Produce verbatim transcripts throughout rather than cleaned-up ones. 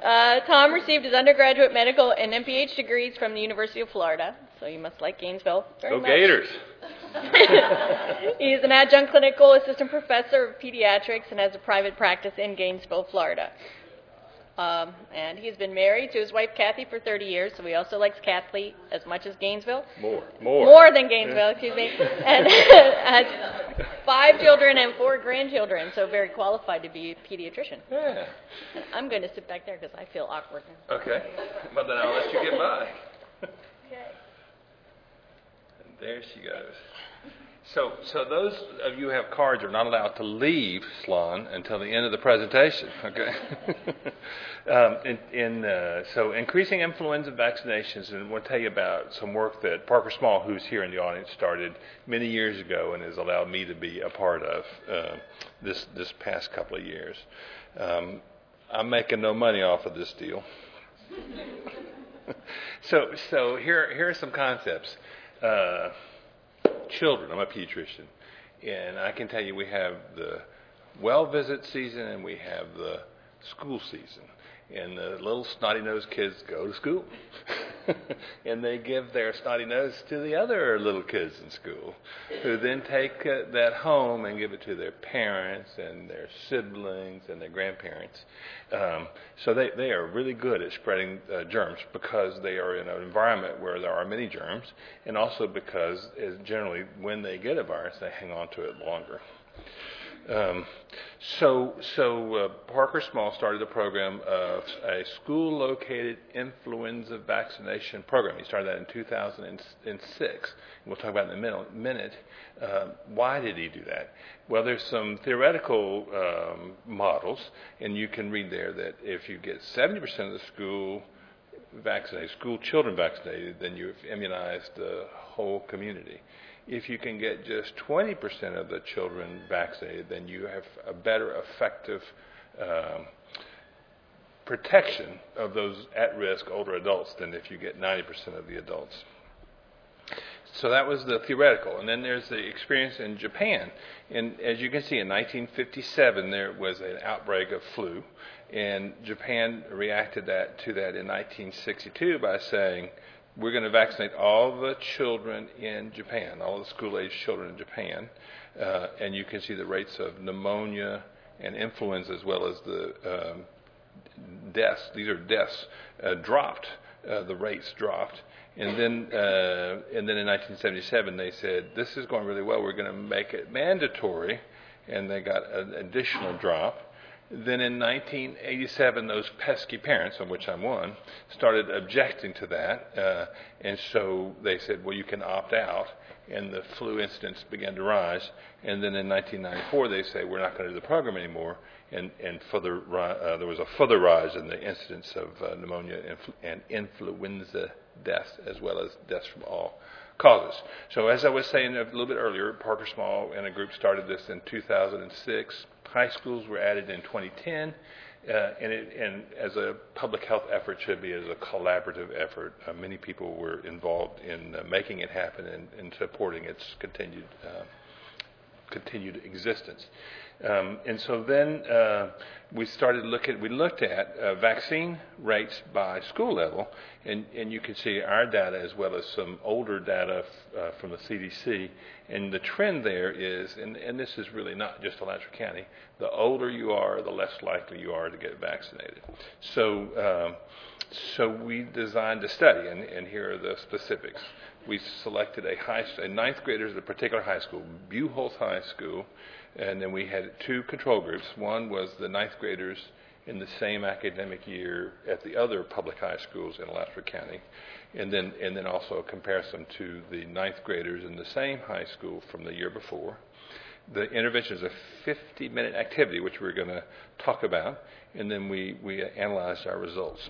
Uh, Tom received his undergraduate medical and M P H degrees from the University of Florida, so you must like Gainesville very Go much. Gators! He is an adjunct clinical assistant professor of pediatrics and has a private practice in Gainesville, Florida. Um, and he's been married to his wife, Kathy, for thirty years, so he also likes Kathy as much as Gainesville. More. More. More than Gainesville, excuse me. And has five children and four grandchildren, so very qualified to be a pediatrician. Yeah. I'm going to sit back there because I feel awkward now. Okay. Well, then I'll let you get by. Okay. And there she goes. So, so those of you who have cards are not allowed to leave Sloan until the end of the presentation. Okay. um, in, in uh, so, increasing influenza vaccinations, and we'll tell you about some work that Parker Small, who's here in the audience, started many years ago and has allowed me to be a part of uh, this this past couple of years. Um, I'm making no money off of this deal. so, so here here are some concepts. Uh, Children, I'm a pediatrician, and I can tell you we have the well visit season and we have the school season. And the little snotty-nosed kids go to school. And they give their snotty nose to the other little kids in school, who then take uh, that home and give it to their parents and their siblings and their grandparents. Um, so they, they are really good at spreading uh, germs because they are in an environment where there are many germs, and also because uh, generally when they get a virus, they hang on to it longer. Um, so, so uh, Parker Small started a program of a school-located influenza vaccination program. He started that in two thousand six. We'll talk about it in a minute. Uh, why did he do that? Well, there's some theoretical um, models, and you can read there that if you get seventy percent of the school vaccinated, school children vaccinated, then you've immunized the whole community. If you can get just twenty percent of the children vaccinated, then you have a better effective um, protection of those at-risk older adults than if you get ninety percent of the adults. So that was the theoretical. And then there's the experience in Japan. And as you can see, in nineteen fifty-seven, there was an outbreak of flu. And Japan reacted that to that in nineteen sixty-two by saying, we're going to vaccinate all the children in Japan, all the school-age children in Japan. Uh, and you can see the rates of pneumonia and influenza as well as the um, deaths. These are deaths uh, dropped. Uh, the rates dropped. And then, uh, and then in nineteen seventy-seven, they said, this is going really well. We're going to make it mandatory. And they got an additional drop. Then in nineteen eighty-seven, those pesky parents, of which I'm one, started objecting to that. Uh, and so they said, well, you can opt out. And the flu incidence began to rise. And then in nineteen ninety-four, they say, we're not going to do the program anymore. And, and further, uh, there was a further rise in the incidence of uh, pneumonia and, and influenza deaths, as well as deaths from all causes. So as I was saying a little bit earlier, Parker Small and a group started this in two thousand six. High schools were added in twenty ten, uh, and, it, and as a public health effort should be as a collaborative effort. Uh, many people were involved in uh, making it happen and, and supporting its continued uh, continued existence. Um, and so then uh, we started looking. We looked at uh, vaccine rates by school level, and, and you can see our data as well as some older data f- uh, from the C D C. And the trend there is, and, and this is really not just Alachua County, the older you are, the less likely you are to get vaccinated. So, um, so we designed a study, and, and here are the specifics. We selected a high, a ninth graders at a particular high school, Buchholz High School, and then we had two control groups. One was the ninth graders in the same academic year at the other public high schools in Alachua County, and then and then also a comparison to the ninth graders in the same high school from the year before. The intervention is a fifty-minute activity, which we're going to talk about, and then we, we analyzed our results.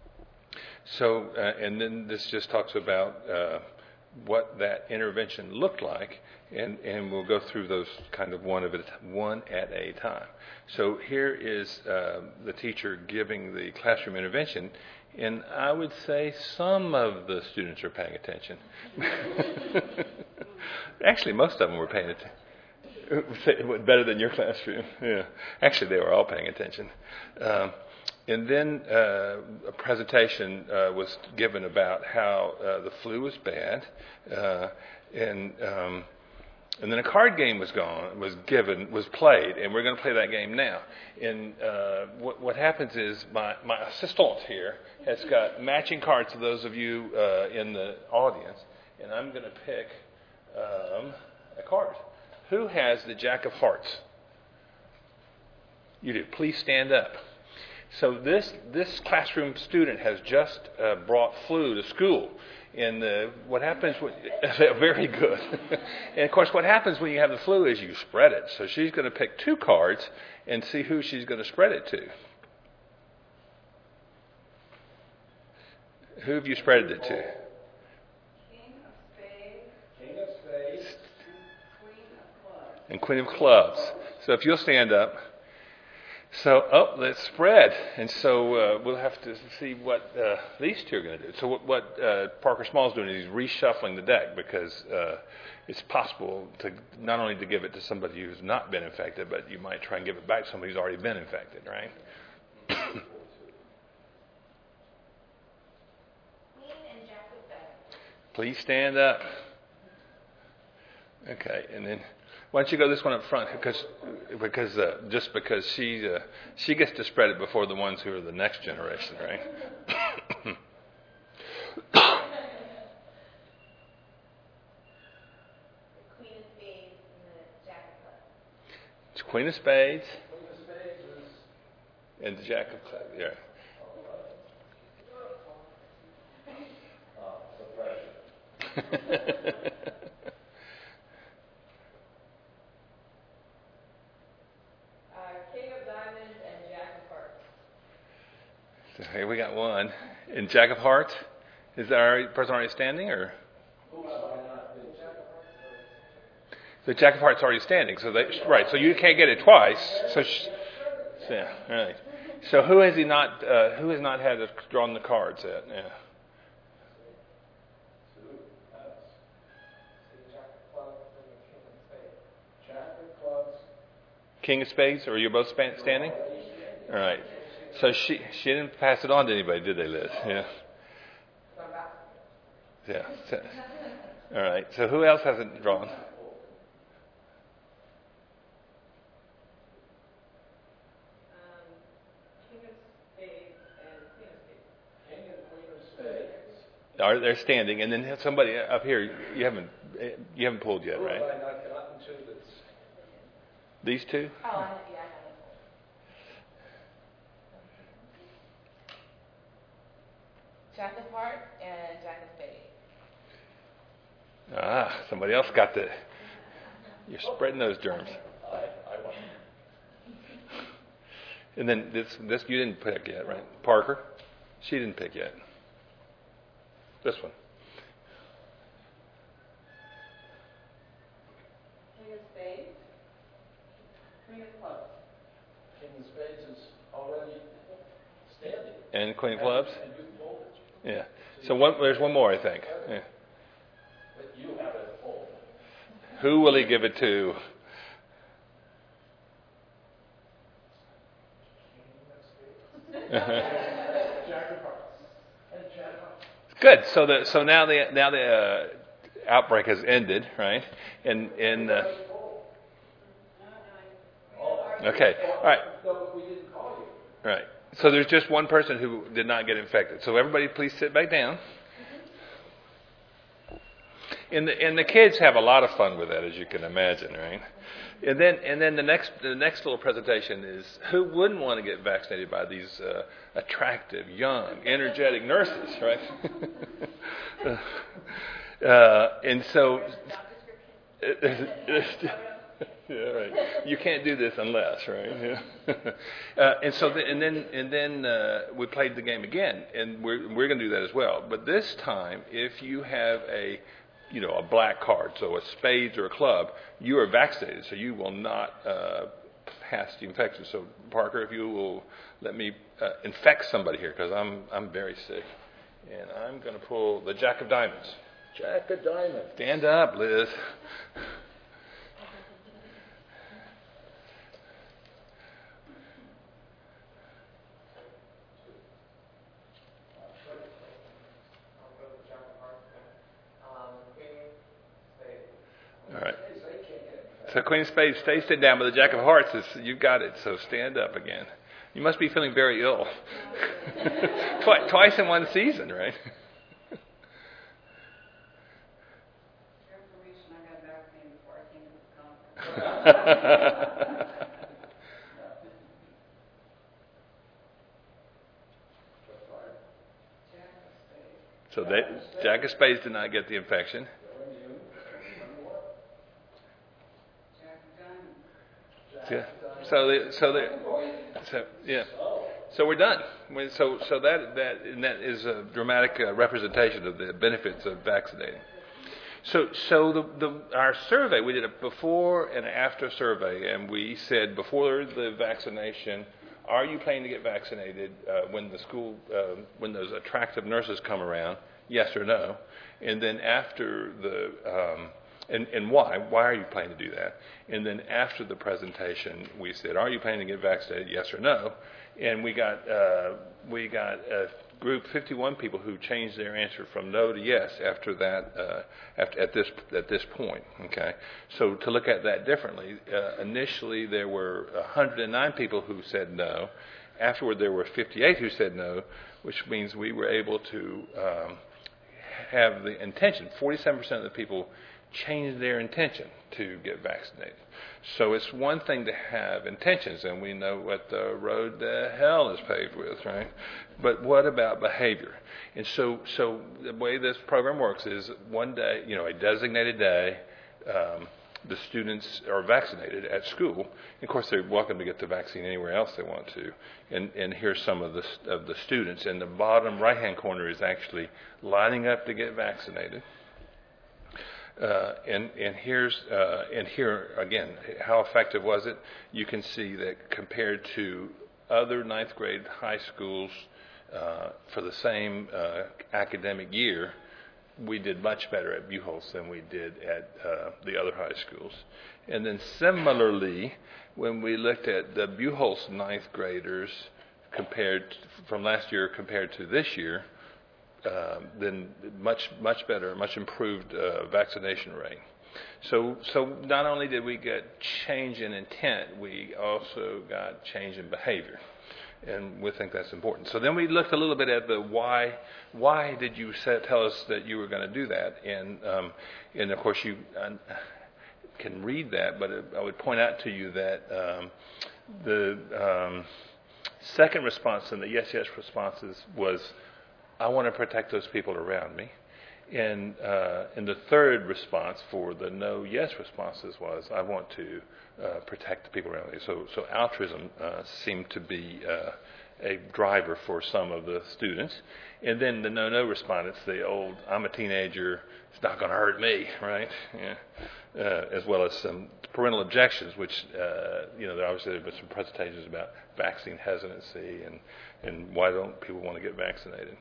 So, uh, and then this just talks about uh, what that intervention looked like, and, and we'll go through those kind of one of it, one at a time. So here is uh, the teacher giving the classroom intervention, and I would say some of the students are paying attention. Actually, most of them were paying attention. Better than your classroom. Yeah. Actually, they were all paying attention. Um, and then uh, a presentation uh, was given about how uh, the flu was bad, uh, and um, and then a card game was gone, was given, was played, and we're going to play that game now. And uh, what, what happens is my my assistant here has got matching cards to those of you uh, in the audience, and I'm going to pick um, a card. Who has the Jack of Hearts? You do. Please stand up. So this this classroom student has just uh, brought flu to school. And uh, what happens when, very good. And of course what happens when you have the flu is you spread it. So she's going to pick two cards and see who she's going to spread it to. Who have you spread it to? King of spades. King of spades. Queen of clubs. And Queen of clubs. So if you'll stand up. So, oh, let's spread. And so uh, we'll have to see what uh, these two are going to do. So what, what uh, Parker Small's doing is he's reshuffling the deck because uh, it's possible to not only to give it to somebody who's not been infected, but you might try and give it back to somebody who's already been infected, right? Queen and Jack of spades. Please stand up. Okay, and then why don't you go this one up front? Because, because uh, just because she uh, she gets to spread it before the ones who are the next generation, right? The Queen of spades and the Jack of clubs. It's Queen of spades. And the Jack of clubs. Yeah. So here we got one. And Jack of Hearts, is our person already standing, or? The Jack of Hearts already standing, so they, right? So you can't get it twice. So, sh- so yeah, all right. So who has he not? Uh, who has not had drawn the cards yet? Yeah. King of spades, or are you both span- standing? All right. So she she didn't pass it on to anybody, did they, Liz? Yeah. Yeah. So, all right. So who else hasn't drawn? Um, King of spades and Queen of spades. King and Queen of spades. Are they're standing, and then somebody up here you haven't you haven't pulled yet, right? These two? Oh, I have, yeah, I have it. Jack of hearts and Jack of spades. Ah, somebody else got the. You're spreading those germs. And then this, this you didn't pick yet, right? Parker, she didn't pick yet. This one. King of spades. Queen of clubs. King of spades is already standing. And Queen of clubs. And you pulled it. Yeah. So one, there's one more, I think. Yeah. But you have it full. Who will he give it to? Jack of hearts. And Jack of hearts. Good. So the so now the now the uh, outbreak has ended, right? And and uh, okay, all right, No, we didn't call you. all right. So there's just one person who did not get infected. So everybody, please sit back down. And the and the kids have a lot of fun with that, as you can imagine, right? And then and then the next the next little presentation is who wouldn't want to get vaccinated by these uh, attractive, young, energetic nurses, right? uh, and so, yeah, right. You can't do this unless, right? Yeah. uh, and so the, and then and then uh, we played the game again, and we're we're going to do that as well. But this time, if you have a you know, a black card, so a spades or a club, you are vaccinated, so you will not uh, pass the infection. So, Parker, if you will let me uh, infect somebody here, because I'm I'm very sick, and I'm going to pull the Jack of Diamonds. Jack of diamonds. Stand up, Liz. So Queen of Spades, stay sit down, but the Jack of Hearts is, you got it, so stand up again. You must be feeling very ill. Twi- twice in one season, right? For information, I got back pain before I came to this conference. Jack of spades. So they, Jack of Spades did not get the infection. Jack of diamonds. Yeah. So, they, so, they, so yeah. So we're done. We- So, so that that and that is a dramatic uh, representation of the benefits of vaccinating. So, so the, the our survey, we did a before and after survey, and we said before the vaccination, are you planning to get vaccinated uh, when the school uh, when those attractive nurses come around? Yes or no. And then after the um, and, and why? Why are you planning to do that? And then after the presentation, we said, are you planning to get vaccinated? Yes or no. And we got uh, we got a group fifty-one people who changed their answer from no to yes after that uh, after at this at this point. Okay, so to look at that differently, uh, initially there were one hundred nine people who said no. Afterward, there were fifty-eight who said no, which means we were able to um, have the intention. forty-seven percent of the people changed their intention to get vaccinated. So it's one thing to have intentions, and we know what the road to hell is paved with, right? But what about behavior? And so, so the way this program works is one day, you know, a designated day, um, the students are vaccinated at school. Of course, they're welcome to get the vaccine anywhere else they want to. And, and here's some of the of the students. In the bottom right-hand corner is actually lining up to get vaccinated. Uh, and and here's uh, and here again, how effective was it? You can see that compared to other ninth grade high schools uh, for the same uh, academic year, we did much better at Buchholz than we did at uh, the other high schools. And then similarly, when we looked at the Buchholz ninth graders compared to, from last year compared to this year, uh, then much much better, much improved uh, vaccination rate. So so not only did we get change in intent, we also got change in behavior. And we think that's important. So then we looked a little bit at the why. Why did you set, tell us that you were going to do that? And um, and of course you uh, can read that, but I would point out to you that um, the um, second response in the yes yes responses was, I want to protect those people around me. And uh, and the third response for the no yes responses was, I want to uh, protect the people around me. So so altruism uh, seemed to be uh, a driver for some of the students. And then the no no respondents, the old I'm a teenager, it's not going to hurt me, right? Yeah. Uh, as well as some parental objections, which uh, you know, there obviously there have been some presentations about vaccine hesitancy and and why don't people want to get vaccinated.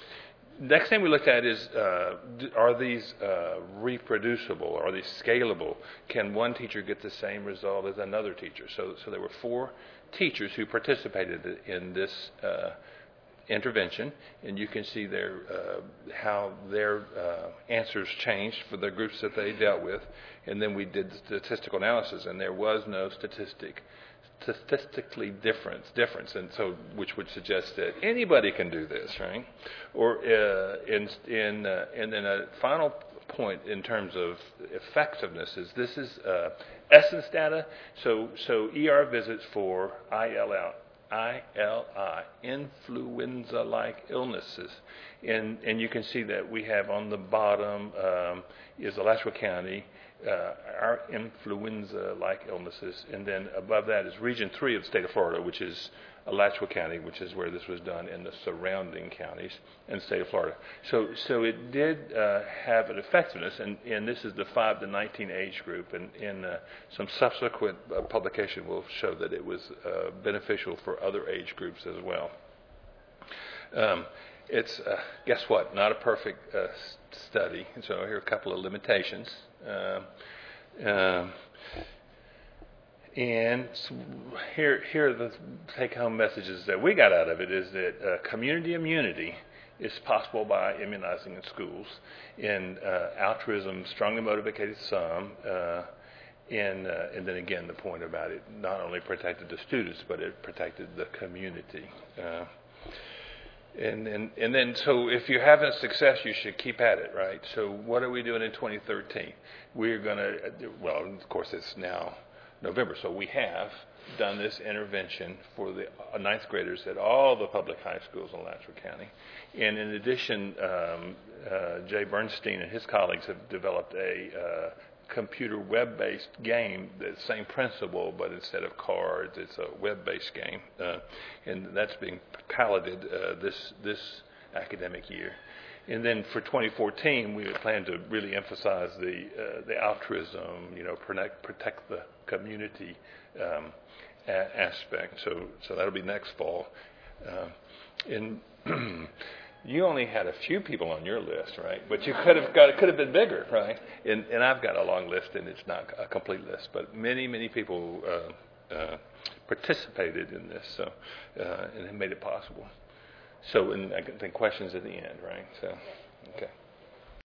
Next thing we looked at is, uh, are these uh, reproducible? Are these scalable? Can one teacher get the same result as another teacher? So, so there were four teachers who participated in this uh, intervention, and you can see their uh, how their uh, answers changed for the groups that they dealt with. And then we did statistical analysis, and there was no statistic. statistically difference, difference, and so which would suggest that anybody can do this, right? Or uh, in in uh, and then a final point in terms of effectiveness is this is uh, essence data. So so E R visits for I L L, I L I, influenza-like illnesses, and and you can see that we have on the bottom um, is Alachua County. Uh, our influenza-like illnesses, and then above that is Region three of the state of Florida, which is Alachua County, which is where this was done, in the surrounding counties in the state of Florida. So so it did uh, have an effectiveness, and, and this is the five to nineteen age group, and in uh, some subsequent uh, publication will show that it was uh, beneficial for other age groups as well. Um, It's, uh, guess what, not a perfect uh, study, so here are a couple of limitations. Uh, um, and here, here are the take-home messages that we got out of it, is that uh, community immunity is possible by immunizing in schools, and uh, altruism strongly motivated some, uh, And, uh, and then again, the point about it not only protected the students, but it protected the community. Uh, and, and, and then, so if you're having success, you should keep at it, right? So what are we doing in twenty thirteen? We're going to, well, of course, it's now November, so we have done this intervention for the ninth graders at all the public high schools in Alachua County. And in addition, um, uh, Jay Bernstein and his colleagues have developed a uh, computer web-based game, the same principle, but instead of cards, it's a web-based game, uh, and that's being piloted uh, this this academic year. And then for twenty fourteen, we plan to really emphasize the uh, the altruism, you know, protect protect the community um, a- aspect. So so that'll be next fall. Uh, and you only had a few people on your list, right? But you could have got it could have been bigger, right? And and I've got a long list, and it's not a complete list, but many many people uh, uh, participated in this, so uh, and it made it possible. So, and I think questions at the end, right? So, okay.